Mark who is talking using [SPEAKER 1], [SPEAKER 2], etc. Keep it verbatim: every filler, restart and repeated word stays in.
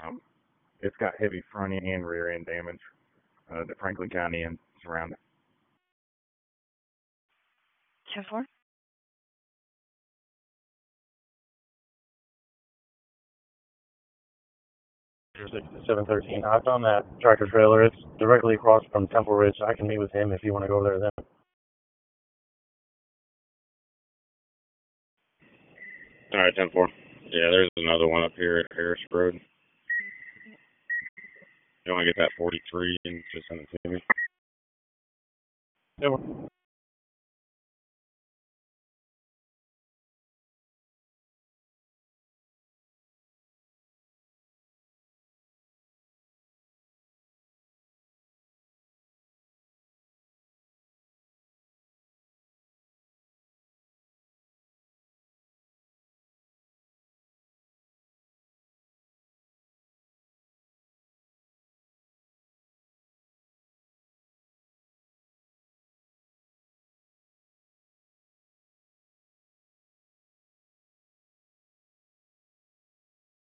[SPEAKER 1] Um, it's got heavy front end and rear end damage. Uh, the Franklin County and surrounding.
[SPEAKER 2] ten four.
[SPEAKER 3] seven thirteen. I found that tractor trailer. It's directly across from Temple Ridge. I can meet with him if you want to go over there then.
[SPEAKER 1] All right, ten four. Yeah, there's another one up here at Harris Road. You want to get that forty-three and just send it to me?
[SPEAKER 3] Yeah.